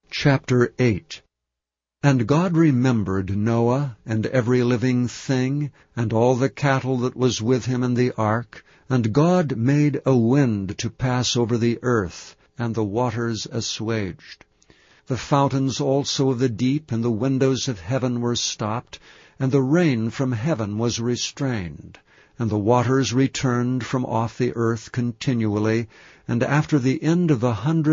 Chapter 8. And God remembered Noah, and every living thing, and all the cattle that was with him in the ark. And God made a wind to pass over the earth, and the waters assuaged. The fountains also of the deep and the windows of heaven were stopped, and the rain from heaven was restrained. And the waters returned from off the earth continually, and after the end of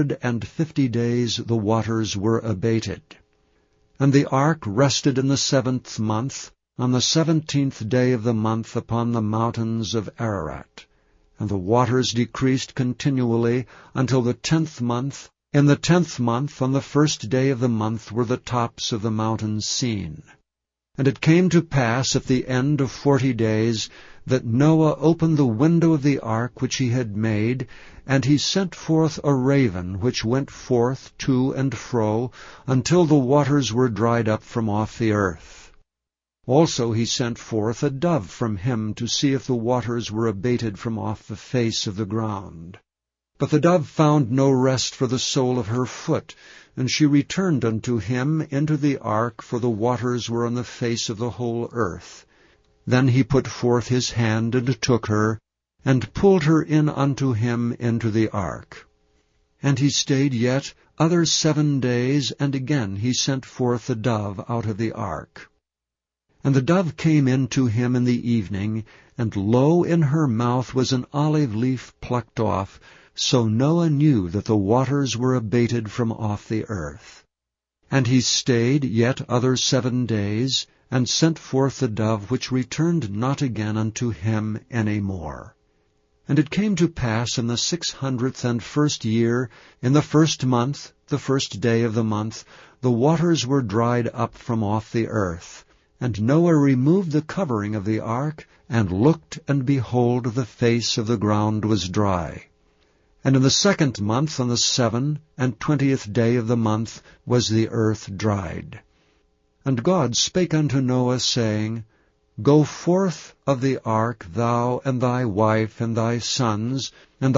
150 days the waters were abated. And the ark rested in the 7th month, on the 17th day of the month upon the mountains of Ararat. And the waters decreased continually until the 10th month. In the 10th month, on the 1st day of the month, were the tops of the mountains seen. And it came to pass at the end of 40 days that Noah opened the window of the ark which he had made, and he sent forth a raven which went forth to and fro until the waters were dried up from off the earth. Also he sent forth a dove from him to see if the waters were abated from off the face of the ground. But the dove found no rest for the sole of her foot, and she returned unto him into the ark, for the waters were on the face of the whole earth. Then he put forth his hand and took her, and pulled her in unto him into the ark. And he stayed yet other 7 days, and again he sent forth the dove out of the ark. And the dove came in to him in the evening, and lo, in her mouth was an olive leaf plucked off. So Noah knew that the waters were abated from off the earth. And he stayed yet other 7 days, and sent forth the dove, which returned not again unto him any more. And it came to pass in the 601st year, in the 1st month, the 1st day of the month, the waters were dried up from off the earth. And Noah removed the covering of the ark, and looked, and behold, the face of the ground was dry. And in the 2nd month, on the 27th day of the month, was the earth dried. And God spake unto Noah, saying, Go forth of the ark, thou, and thy wife, and thy sons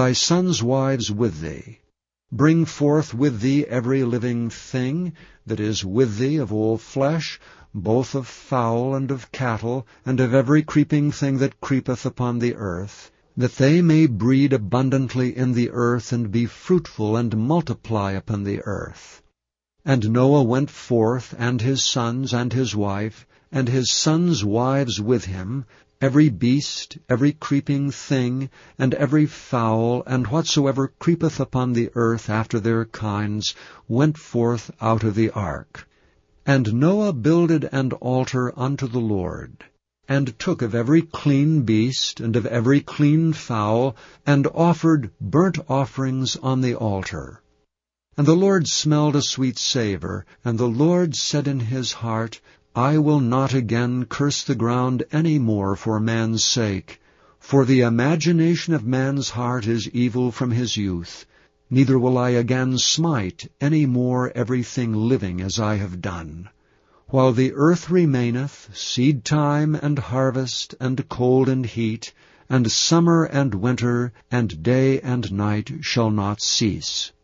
wives with thee. Bring forth with thee every living thing that is with thee of all flesh, both of fowl and of cattle, and of every creeping thing that creepeth upon the earth, that they may breed abundantly in the earth, and be fruitful, and multiply upon the earth. And Noah went forth, and his sons, and his wife, and his sons' wives with him, every beast, every creeping thing, and every fowl, and whatsoever creepeth upon the earth after their kinds, went forth out of the ark. And Noah builded an altar unto the Lord, and took of every clean beast, and of every clean fowl, and offered burnt offerings on the altar. And the Lord smelled a sweet savour, and the Lord said in his heart, I will not again curse the ground any more for man's sake, for the imagination of man's heart is evil from his youth, neither will I again smite any more everything living as I have done. While the earth remaineth, seed time and harvest, and cold and heat, and summer and winter, and day and night shall not cease.